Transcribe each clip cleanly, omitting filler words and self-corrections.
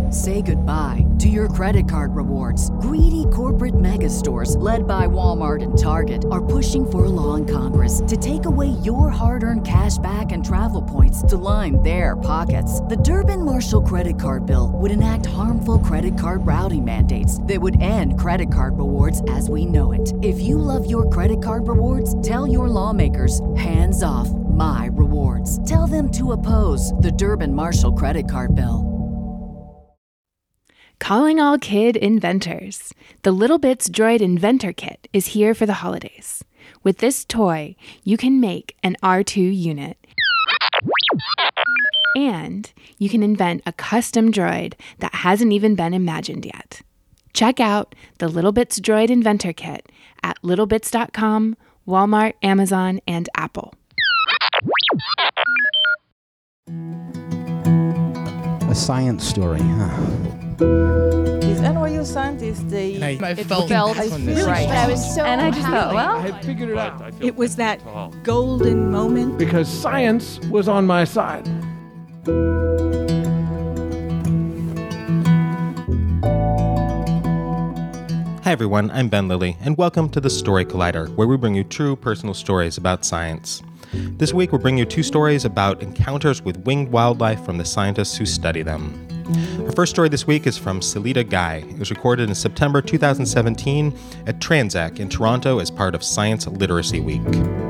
Say goodbye to your credit card rewards. Greedy corporate mega stores, led by Walmart and Target, are pushing for a law in Congress to take away your hard-earned cash back and travel points to line their pockets. The Durbin-Marshall credit card bill would enact harmful credit card routing mandates that would end credit card rewards as we know it. If you love your credit card rewards, tell your lawmakers, hands off my rewards. Tell them to oppose the Durbin-Marshall credit card bill. Calling all kid inventors. The littleBits Droid Inventor Kit is here for the holidays. With this toy, you can make an R2 unit. And you can invent a custom droid that hasn't even been imagined yet. Check out the littleBits Droid Inventor Kit at littlebits.com, Walmart, Amazon, and Apple. A science story, huh? These NYU scientists, I felt really right. I was so And I just thought, well, I had figured it out. It was that golden moment. Because science was on my side. Hi everyone, I'm Ben Lilly, and welcome to the Story Collider, where we bring you true personal stories about science. This week we're bringing you two stories about encounters with winged wildlife from the scientists who study them. Our first story this week is from Celita Guy. It was recorded in September 2017 at Transac in Toronto as part of Science Literacy Week.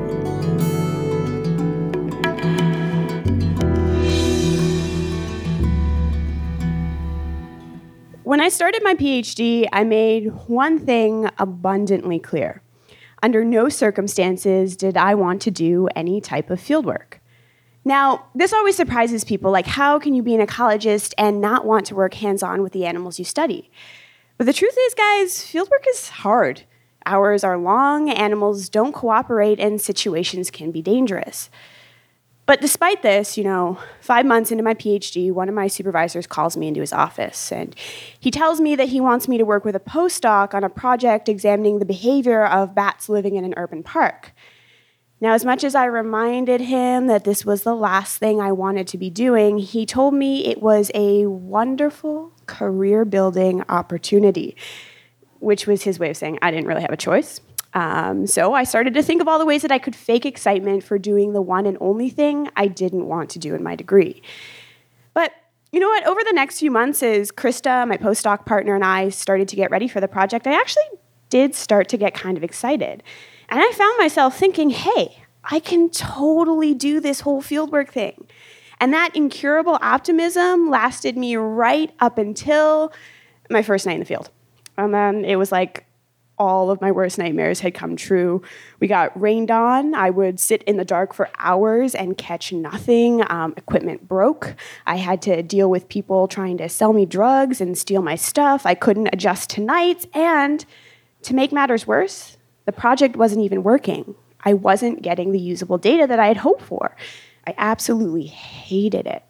When I started my PhD, I made one thing abundantly clear. Under no circumstances did I want to do any type of fieldwork. Now, this always surprises people, like how can you be an ecologist and not want to work hands-on with the animals you study? But the truth is, guys, fieldwork is hard. Hours are long, animals don't cooperate, and situations can be dangerous. But despite this, 5 months into my PhD, one of my supervisors calls me into his office, and he tells me that he wants me to work with a postdoc on a project examining the behavior of bats living in an urban park. Now, as much as I reminded him that this was the last thing I wanted to be doing, he told me it was a wonderful career-building opportunity, which was his way of saying I didn't really have a choice. So I started to think of all the ways that I could fake excitement for doing the one and only thing I didn't want to do in my degree. But you know what? Over the next few months, as Krista, my postdoc partner, and I started to get ready for the project, I actually did start to get kind of excited. And I found myself thinking, hey, I can totally do this whole fieldwork thing. And that incurable optimism lasted me right up until my first night in the field. And then it was like all of my worst nightmares had come true. We got rained on. I would sit in the dark for hours and catch nothing. Equipment broke. I had to deal with people trying to sell me drugs and steal my stuff. I couldn't adjust to nights. And to make matters worse, the project wasn't even working. I wasn't getting the usable data that I had hoped for. I absolutely hated it.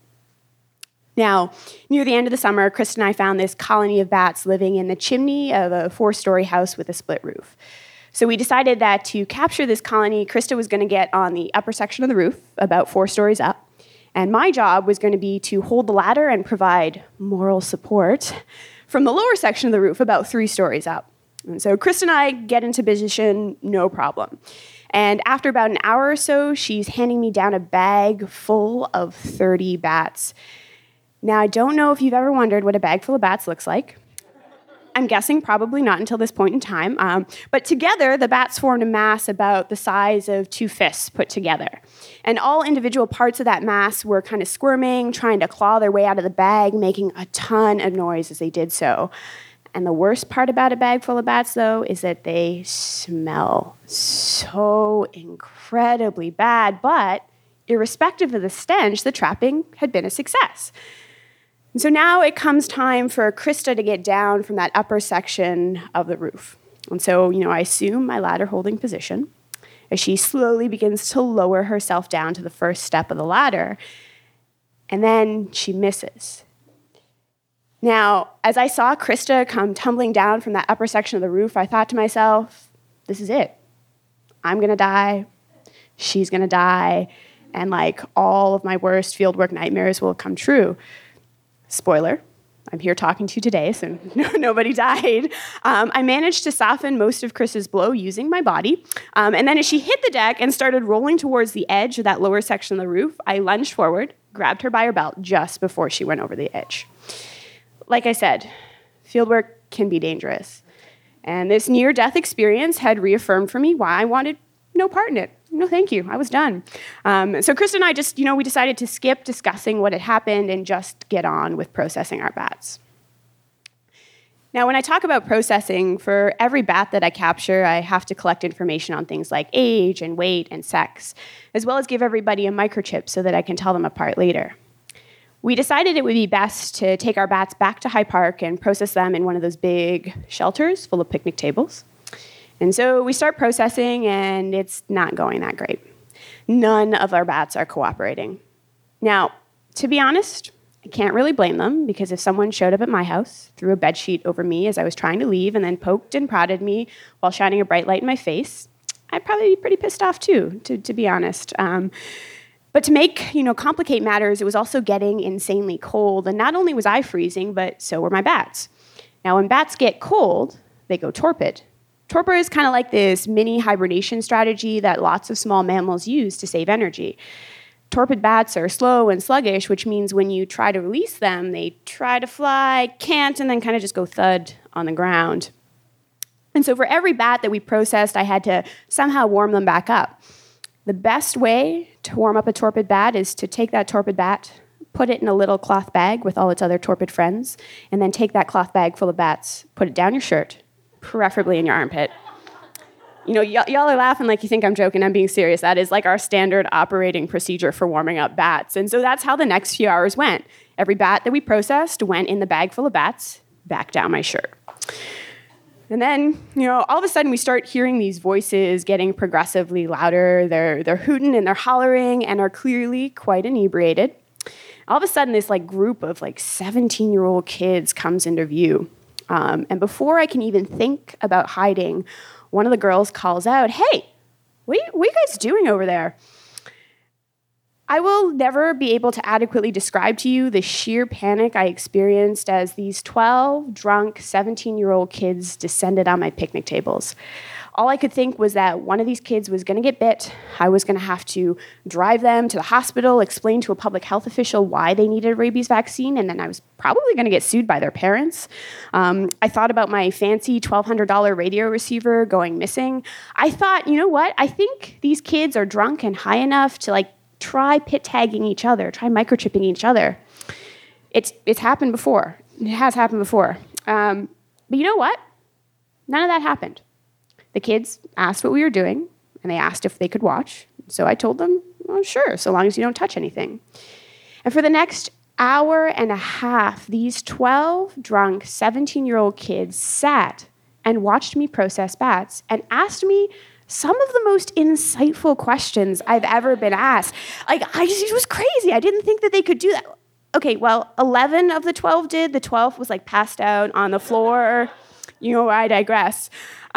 Now, near the end of the summer, Krista and I found this colony of bats living in the chimney of a 4-story house with a split roof. So we decided that to capture this colony, Krista was going to get on the upper section of the roof, about 4 stories up, and my job was going to be to hold the ladder and provide moral support from the lower section of the roof, about 3 stories up. And so Krista and I get into position, no problem. And after about an hour or so, she's handing me down a bag full of 30 bats. Now, I don't know if you've ever wondered what a bag full of bats looks like. I'm guessing probably not until this point in time. But together, the bats formed a mass about the size of 2 fists put together. And all individual parts of that mass were kind of squirming, trying to claw their way out of the bag, making a ton of noise as they did so. And the worst part about a bag full of bats, though, is that they smell so incredibly bad. But irrespective of the stench, the trapping had been a success. And so now it comes time for Krista to get down from that upper section of the roof. And so, I assume my ladder holding position as she slowly begins to lower herself down to the first step of the ladder. And then she misses. Now, as I saw Krista come tumbling down from that upper section of the roof, I thought to myself, this is it. I'm going to die. She's going to die. And all of my worst fieldwork nightmares will come true. Spoiler, I'm here talking to you today, so nobody died. I managed to soften most of Chris's blow using my body. And then as she hit the deck and started rolling towards the edge of that lower section of the roof, I lunged forward, grabbed her by her belt just before she went over the edge. Like I said, fieldwork can be dangerous. And this near-death experience had reaffirmed for me why I wanted no part in it. No, thank you. I was done. So Krista and I we decided to skip discussing what had happened and just get on with processing our bats. Now, when I talk about processing, for every bat that I capture, I have to collect information on things like age and weight and sex, as well as give everybody a microchip so that I can tell them apart later. We decided it would be best to take our bats back to High Park and process them in one of those big shelters full of picnic tables. And so we start processing, and it's not going that great. None of our bats are cooperating. Now, to be honest, I can't really blame them, because if someone showed up at my house, threw a bedsheet over me as I was trying to leave, and then poked and prodded me while shining a bright light in my face, I'd probably be pretty pissed off too, to be honest. But to complicate matters, it was also getting insanely cold, and not only was I freezing, but so were my bats. Now, when bats get cold, they go torpid. Torpor is kind of like this mini hibernation strategy that lots of small mammals use to save energy. Torpid bats are slow and sluggish, which means when you try to release them, they try to fly, can't, and then kind of just go thud on the ground. And so for every bat that we processed, I had to somehow warm them back up. The best way to warm up a torpid bat is to take that torpid bat, put it in a little cloth bag with all its other torpid friends, and then take that cloth bag full of bats, put it down your shirt, preferably in your armpit. Y'all are laughing like you think I'm joking. I'm being serious. That is like our standard operating procedure for warming up bats. And so that's how the next few hours went. Every bat that we processed went in the bag full of bats, back down my shirt. And then, all of a sudden we start hearing these voices getting progressively louder. They're hooting and they're hollering and are clearly quite inebriated. All of a sudden, this group of 17-year-old kids comes into view. And before I can even think about hiding, one of the girls calls out, "Hey, what are you guys doing over there?" I will never be able to adequately describe to you the sheer panic I experienced as these 12 drunk 17-year-old kids descended on my picnic tables. All I could think was that one of these kids was going to get bit. I was going to have to drive them to the hospital, explain to a public health official why they needed a rabies vaccine, and then I was probably going to get sued by their parents. I thought about my fancy $1,200 radio receiver going missing. I thought, you know what? I think these kids are drunk and high enough to try pit tagging each other, try microchipping each other. It's happened before. It has happened before. But you know what? None of that happened. The kids asked what we were doing, and they asked if they could watch. So I told them, well, sure, so long as you don't touch anything. And for the next hour and a half, these 12 drunk 17-year-old kids sat and watched me process bats and asked me some of the most insightful questions I've ever been asked. It was crazy. I didn't think that they could do that. Okay, well, 11 of the 12 did. The 12th was passed out on the floor. I digress.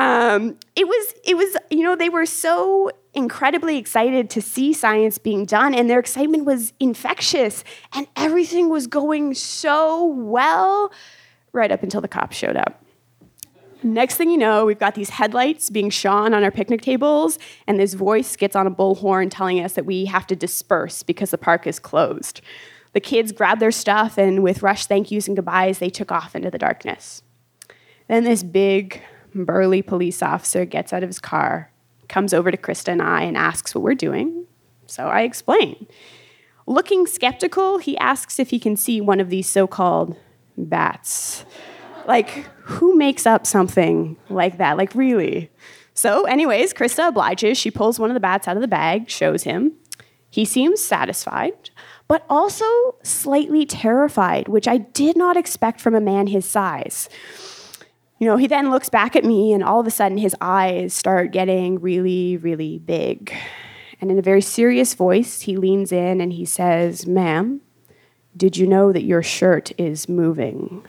It was, they were so incredibly excited to see science being done, and their excitement was infectious, and everything was going so well right up until the cops showed up. Next thing you know, we've got these headlights being shone on our picnic tables, and this voice gets on a bullhorn telling us that we have to disperse because the park is closed. The kids grabbed their stuff, and with rushed thank yous and goodbyes, they took off into the darkness. Then this big, burly police officer gets out of his car, comes over to Krista and I, and asks what we're doing. So I explain. Looking skeptical, he asks if he can see one of these so-called bats. Who makes up something like that? Really? So anyways, Krista obliges. She pulls one of the bats out of the bag, shows him. He seems satisfied, but also slightly terrified, which I did not expect from a man his size. He then looks back at me, and all of a sudden his eyes start getting really, really big. And in a very serious voice, he leans in and he says, "Ma'am, did you know that your shirt is moving?"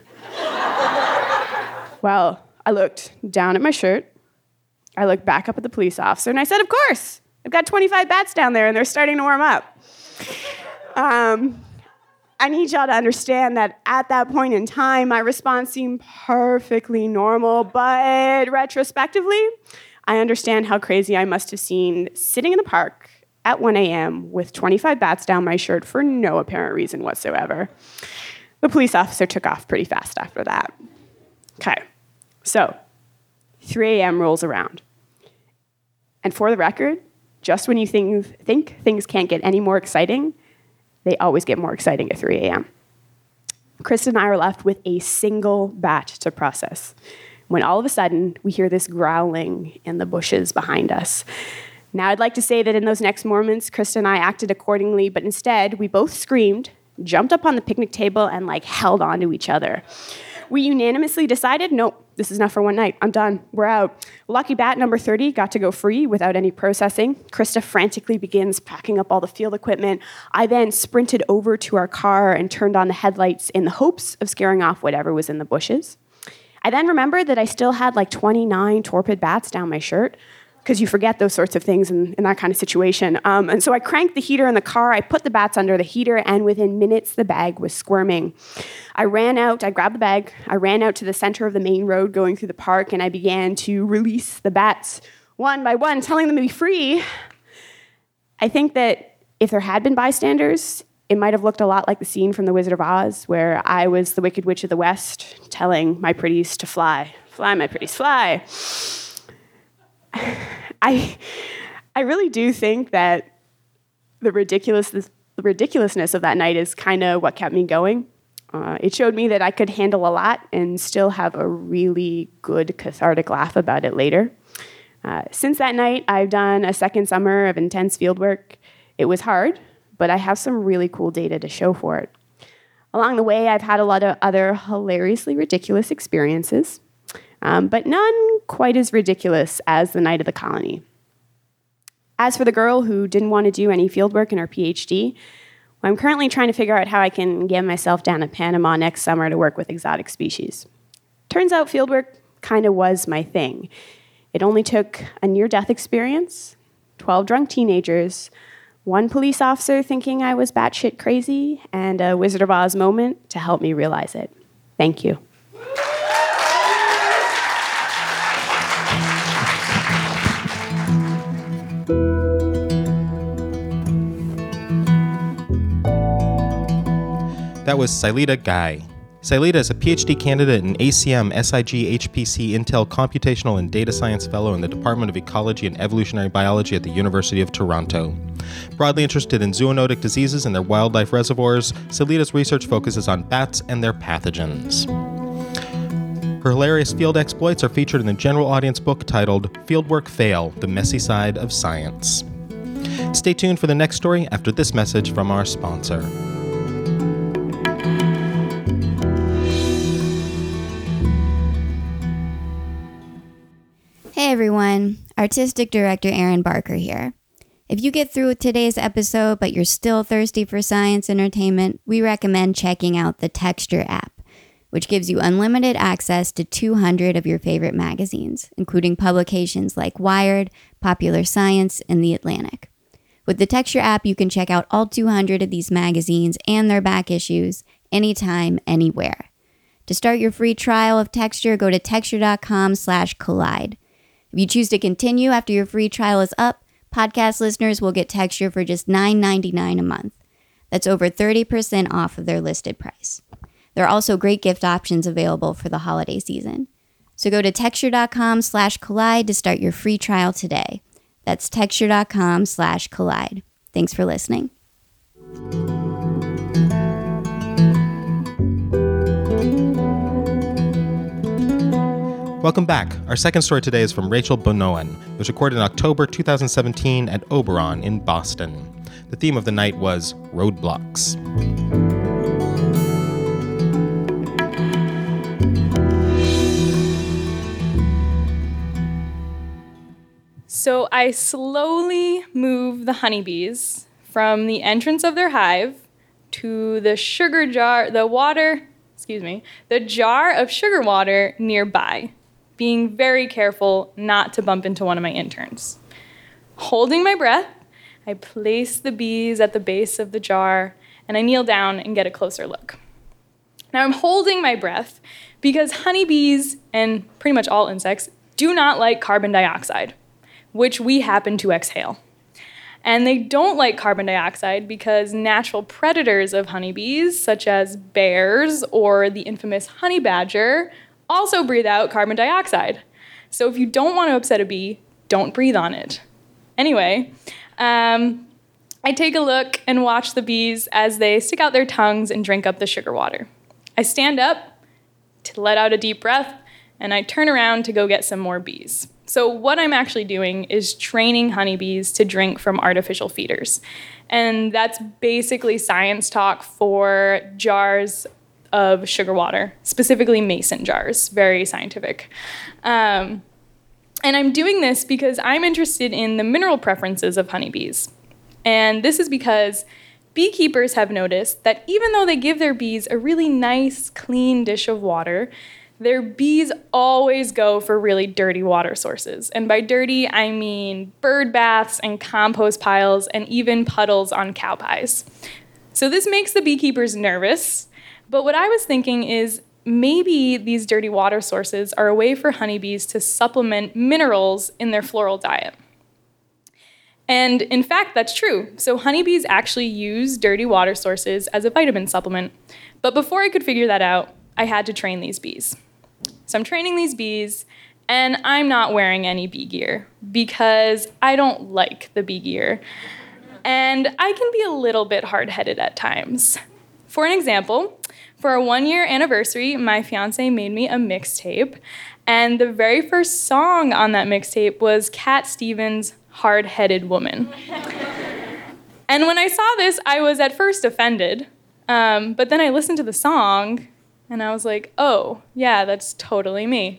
Well, I looked down at my shirt. I looked back up at the police officer, and I said, "Of course. I've got 25 bats down there, and they're starting to warm up." I need y'all to understand that at that point in time, my response seemed perfectly normal, but retrospectively, I understand how crazy I must have seemed sitting in the park at 1 a.m. with 25 bats down my shirt for no apparent reason whatsoever. The police officer took off pretty fast after that. Okay, so 3 a.m. rolls around. And for the record, just when you think things can't get any more exciting, they always get more exciting at 3 a.m. Krista and I are left with a single bat to process, when all of a sudden we hear this growling in the bushes behind us. Now, I'd like to say that in those next moments, Krista and I acted accordingly, but instead we both screamed, jumped up on the picnic table, and held on to each other. We unanimously decided, nope, this is enough for one night. I'm done. We're out. Lucky bat number 30 got to go free without any processing. Krista frantically begins packing up all the field equipment. I then sprinted over to our car and turned on the headlights in the hopes of scaring off whatever was in the bushes. I then remembered that I still had 29 torpid bats down my shirt, because you forget those sorts of things in that kind of situation. And so I cranked the heater in the car, I put the bats under the heater, and within minutes, the bag was squirming. I grabbed the bag, I ran out to the center of the main road going through the park, and I began to release the bats one by one, telling them to be free. I think that if there had been bystanders, it might have looked a lot like the scene from The Wizard of Oz, where I was the Wicked Witch of the West, telling my pretties to fly. Fly, my pretties, fly. I really do think that the ridiculousness of that night is kind of what kept me going. It showed me that I could handle a lot and still have a really good cathartic laugh about it later. Since that night, I've done a second summer of intense fieldwork. It was hard, but I have some really cool data to show for it. Along the way, I've had a lot of other hilariously ridiculous experiences, but none quite as ridiculous as the night of the colony. As for the girl who didn't want to do any fieldwork in her PhD, well, I'm currently trying to figure out how I can get myself down to Panama next summer to work with exotic species. Turns out fieldwork kind of was my thing. It only took a near-death experience, 12 drunk teenagers, one police officer thinking I was batshit crazy, and a Wizard of Oz moment to help me realize it. Thank you. That was Sailita Guy. Sailita is a PhD candidate in ACM, SIG, HPC, Intel Computational and Data Science Fellow in the Department of Ecology and Evolutionary Biology at the University of Toronto. Broadly interested in zoonotic diseases and their wildlife reservoirs, Sailita's research focuses on bats and their pathogens. Her hilarious field exploits are featured in the general audience book titled Fieldwork Fail: The Messy Side of Science. Stay tuned for the next story after this message from our sponsor. Hey everyone, Artistic Director Erin Barker here. If you get through with today's episode but you're still thirsty for science entertainment, we recommend checking out the Texture app, which gives you unlimited access to 200 of your favorite magazines, including publications like Wired, Popular Science, and The Atlantic. With the Texture app, you can check out all 200 of these magazines and their back issues anytime, anywhere. To start your free trial of Texture, go to texture.com/collide. If you choose to continue after your free trial is up, podcast listeners will get Texture for just $9.99 a month. That's over 30% off of their listed price. There are also great gift options available for the holiday season. So go to texture.com/collide to start your free trial today. That's texture.com/collide. Thanks for listening. Welcome back. Our second story today is from Rachel Bonoan. It was recorded in October 2017 at Oberon in Boston. The theme of the night was roadblocks. So I slowly move the honeybees from the entrance of their hive to the the jar of sugar water nearby, being very careful not to bump into one of my interns. Holding my breath, I place the bees at the base of the jar and I kneel down and get a closer look. Now I'm holding my breath because honeybees, and pretty much all insects, do not like carbon dioxide, which we happen to exhale. And they don't like carbon dioxide because natural predators of honeybees, such as bears or the infamous honey badger, also breathe out carbon dioxide. So if you don't want to upset a bee, don't breathe on it. Anyway, I take a look and watch the bees as they stick out their tongues and drink up the sugar water. I stand up to let out a deep breath, and I turn around to go get some more bees. So what I'm actually doing is training honeybees to drink from artificial feeders. And that's basically science talk for jars of sugar water, specifically mason jars, very scientific. And I'm doing this because I'm interested in the mineral preferences of honeybees. And this is because beekeepers have noticed that even though they give their bees a really nice, clean dish of water, their bees always go for really dirty water sources. And by dirty, I mean bird baths and compost piles and even puddles on cow pies. So this makes the beekeepers nervous. But what I was thinking is maybe these dirty water sources are a way for honeybees to supplement minerals in their floral diet. And in fact, that's true. So honeybees actually use dirty water sources as a vitamin supplement. But before I could figure that out, I had to train these bees. So I'm training these bees, and I'm not wearing any bee gear because I don't like the bee gear. And I can be a little bit hard-headed at times. For an example, for our 1-year anniversary, my fiance made me a mixtape, and the very first song on that mixtape was Cat Stevens' Hard-Headed Woman. And when I saw this, I was at first offended, but then I listened to the song, and I was like, oh, yeah, that's totally me.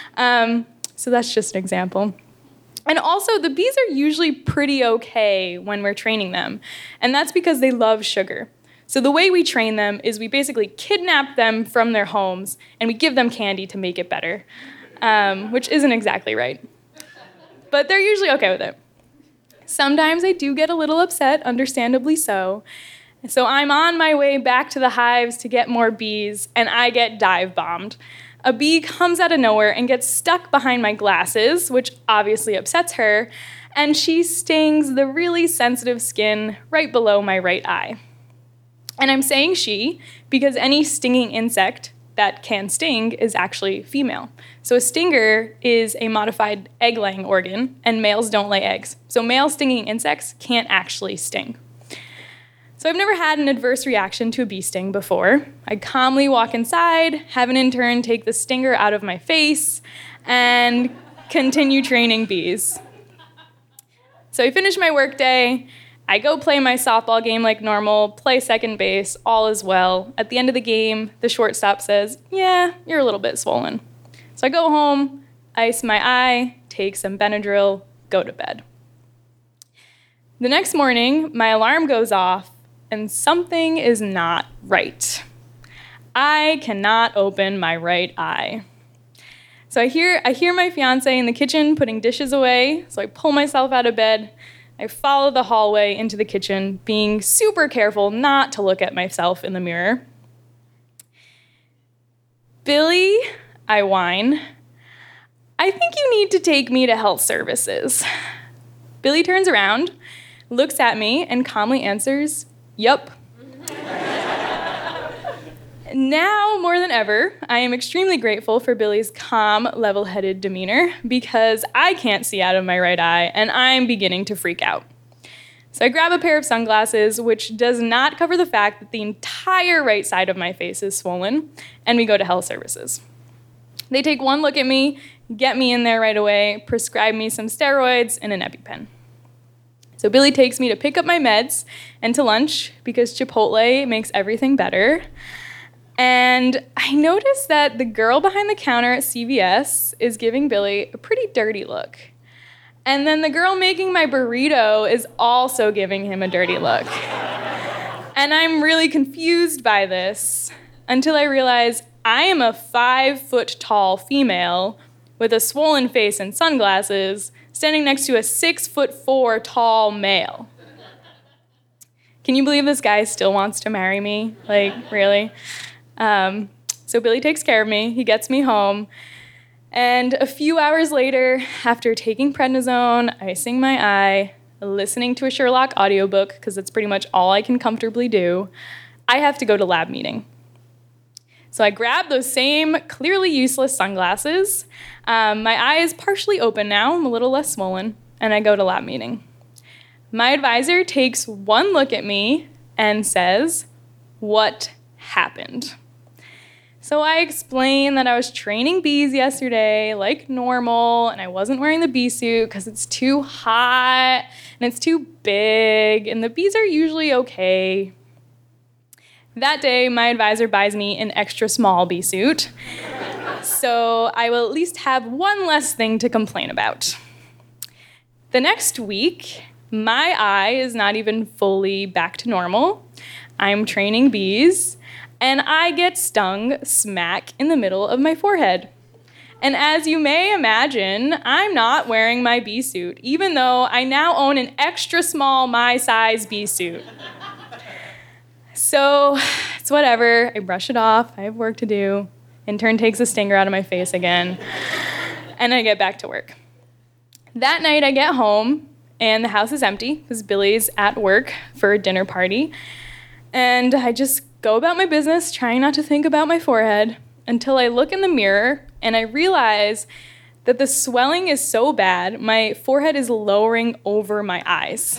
So that's just an example. And also, the bees are usually pretty okay when we're training them, and that's because they love sugar. So the way we train them is we basically kidnap them from their homes, and we give them candy to make it better, which isn't exactly right. But they're usually okay with it. Sometimes I do get a little upset, understandably so. So I'm on my way back to the hives to get more bees, and I get dive bombed. A bee comes out of nowhere and gets stuck behind my glasses, which obviously upsets her, and she stings the really sensitive skin right below my right eye. And I'm saying she because any stinging insect that can sting is actually female. So a stinger is a modified egg-laying organ, and males don't lay eggs. So male stinging insects can't actually sting. So I've never had an adverse reaction to a bee sting before. I calmly walk inside, have an intern take the stinger out of my face, and continue training bees. So I finish my workday. I go play my softball game like normal, play second base, all is well. At the end of the game, the shortstop says, yeah, you're a little bit swollen. So I go home, ice my eye, take some Benadryl, go to bed. The next morning, my alarm goes off, and something is not right. I cannot open my right eye. So I hear my fiance in the kitchen putting dishes away, so I pull myself out of bed. I follow the hallway into the kitchen, being super careful not to look at myself in the mirror. Billy, I whine, I think you need to take me to health services. Billy turns around, looks at me, and calmly answers, yup. Now, more than ever, I am extremely grateful for Billy's calm, level-headed demeanor because I can't see out of my right eye and I'm beginning to freak out. So I grab a pair of sunglasses, which does not cover the fact that the entire right side of my face is swollen, and we go to health services. They take one look at me, get me in there right away, prescribe me some steroids and an EpiPen. So Billy takes me to pick up my meds and to lunch because Chipotle makes everything better. And I noticed that the girl behind the counter at CVS is giving Billy a pretty dirty look. And then the girl making my burrito is also giving him a dirty look. And I'm really confused by this until I realize I am a 5-foot-tall female with a swollen face and sunglasses standing next to a 6'4" tall male. Can you believe this guy still wants to marry me? Like, really? So Billy takes care of me. He gets me home. And a few hours later, after taking prednisone, icing my eye, listening to a Sherlock audiobook, because that's pretty much all I can comfortably do, I have to go to lab meeting. So I grab those same clearly useless sunglasses. My eye is partially open now. I'm a little less swollen. And I go to lab meeting. My advisor takes one look at me and says, "What happened?" So I explain that I was training bees yesterday like normal, and I wasn't wearing the bee suit because it's too hot and it's too big, and the bees are usually okay. That day, my advisor buys me an extra small bee suit, so I will at least have one less thing to complain about. The next week, my eye is not even fully back to normal. I'm training bees, and I get stung smack in the middle of my forehead. And as you may imagine, I'm not wearing my bee suit, even though I now own an extra small my size bee suit. So it's whatever. I brush it off. I have work to do. Intern takes a stinger out of my face again, and I get back to work. That night I get home, and the house is empty because Billy's at work for a dinner party. And I just go about my business, trying not to think about my forehead, until I look in the mirror and I realize that the swelling is so bad, my forehead is lowering over my eyes.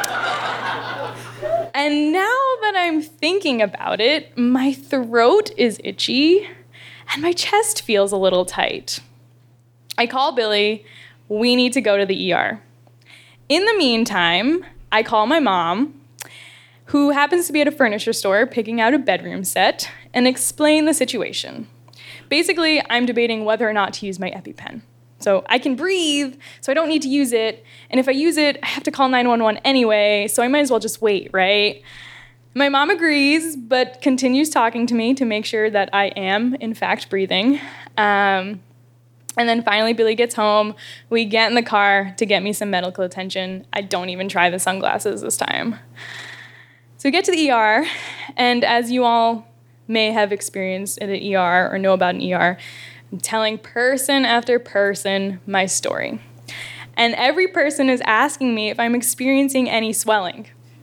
And now that I'm thinking about it, my throat is itchy and my chest feels a little tight. I call Billy. We need to go to the ER. In the meantime, I call my mom, who happens to be at a furniture store picking out a bedroom set, and explain the situation. Basically, I'm debating whether or not to use my EpiPen. So I can breathe, so I don't need to use it, and if I use it, I have to call 911 anyway, so I might as well just wait, right? My mom agrees, but continues talking to me to make sure that I am, in fact, breathing. And then finally, Billy gets home. We get in the car to get me some medical attention. I don't even try the sunglasses this time. So we get to the ER, and as you all may have experienced in an ER or know about an ER, I'm telling person after person my story. And every person is asking me if I'm experiencing any swelling.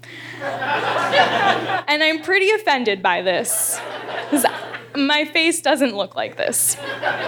And I'm pretty offended by this, because my face doesn't look like this.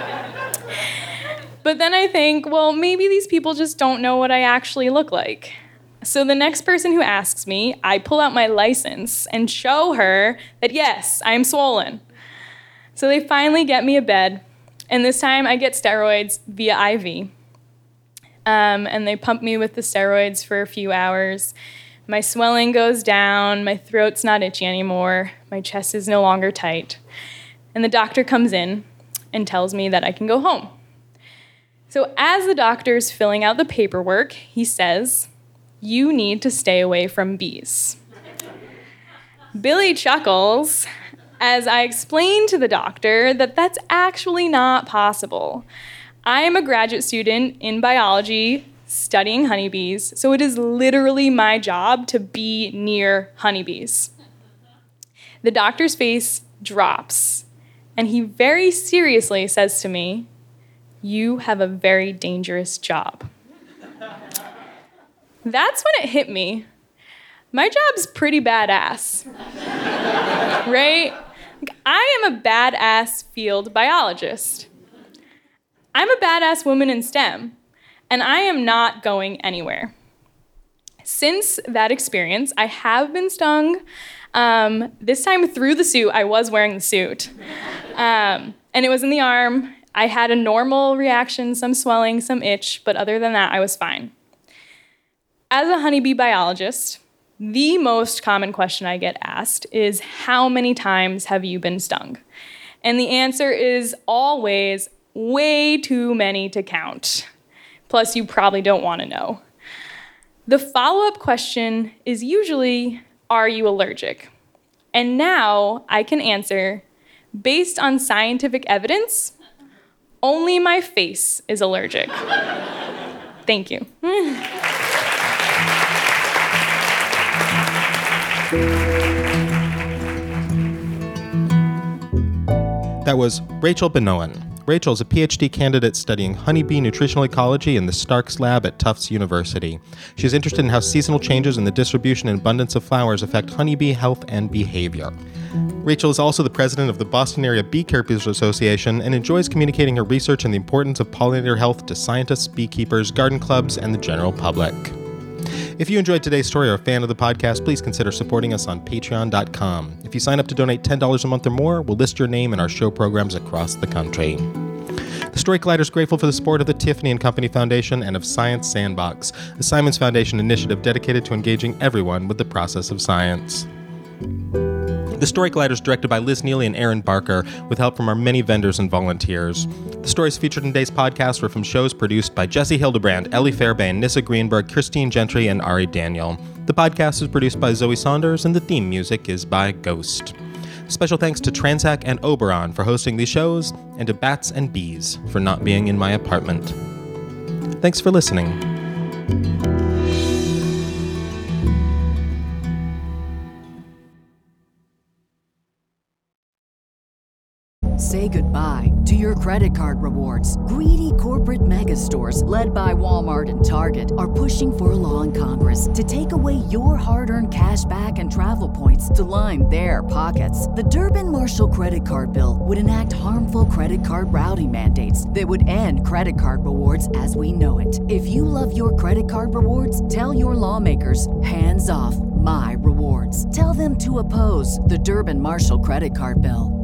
But then I think, well, maybe these people just don't know what I actually look like. So the next person who asks me, I pull out my license and show her that, yes, I'm swollen. So they finally get me a bed, and this time I get steroids via IV. And they pump me with the steroids for a few hours. My swelling goes down, my throat's not itchy anymore, my chest is no longer tight. And the doctor comes in and tells me that I can go home. So as the doctor's filling out the paperwork, he says, "You need to stay away from bees." Billy chuckles as I explain to the doctor that that's actually not possible. I am a graduate student in biology studying honeybees, so it is literally my job to be near honeybees. The doctor's face drops, and he very seriously says to me, "You have a very dangerous job." That's when it hit me. My job's pretty badass, right? I am a badass field biologist. I'm a badass woman in STEM, and I am not going anywhere. Since that experience, I have been stung. This time through the suit, I was wearing the suit. And it was in the arm. I had a normal reaction, some swelling, some itch, but other than that, I was fine. As a honeybee biologist, the most common question I get asked is, how many times have you been stung? And the answer is always way too many to count. Plus, you probably don't want to know. The follow-up question is usually, are you allergic? And now I can answer, based on scientific evidence, only my face is allergic. Thank you. That was Rachel Benowen. Rachel is a PhD candidate studying honeybee nutritional ecology in the Starks Lab at Tufts University. She's interested in how seasonal changes in the distribution and abundance of flowers affect honeybee health and behavior. Rachel is also the president of the Boston Area Beekeepers Association and enjoys communicating her research and the importance of pollinator health to scientists, beekeepers, garden clubs, and the general public. If you enjoyed today's story or are a fan of the podcast, please consider supporting us on patreon.com. If you sign up to donate $10 a month or more, we'll list your name in our show programs across the country. The Story Collider is grateful for the support of the Tiffany & Company Foundation and of Science Sandbox, a Simons Foundation initiative dedicated to engaging everyone with the process of science. The Story Collider is directed by Liz Neely and Aaron Barker, with help from our many vendors and volunteers. The stories featured in today's podcast were from shows produced by Jesse Hildebrand, Ellie Fairbairn, Nissa Greenberg, Christine Gentry, and Ari Daniel. The podcast is produced by Zoe Saunders, and the theme music is by Ghost. Special thanks to Transac and Oberon for hosting these shows, and to Bats and Bees for not being in my apartment. Thanks for listening. Say goodbye to your credit card rewards. Greedy corporate mega stores, led by Walmart and Target, are pushing for a law in Congress to take away your hard-earned cash back and travel points to line their pockets. The Durbin-Marshall credit card bill would enact harmful credit card routing mandates that would end credit card rewards as we know it. If you love your credit card rewards, tell your lawmakers, hands off my rewards. Tell them to oppose the Durbin-Marshall credit card bill.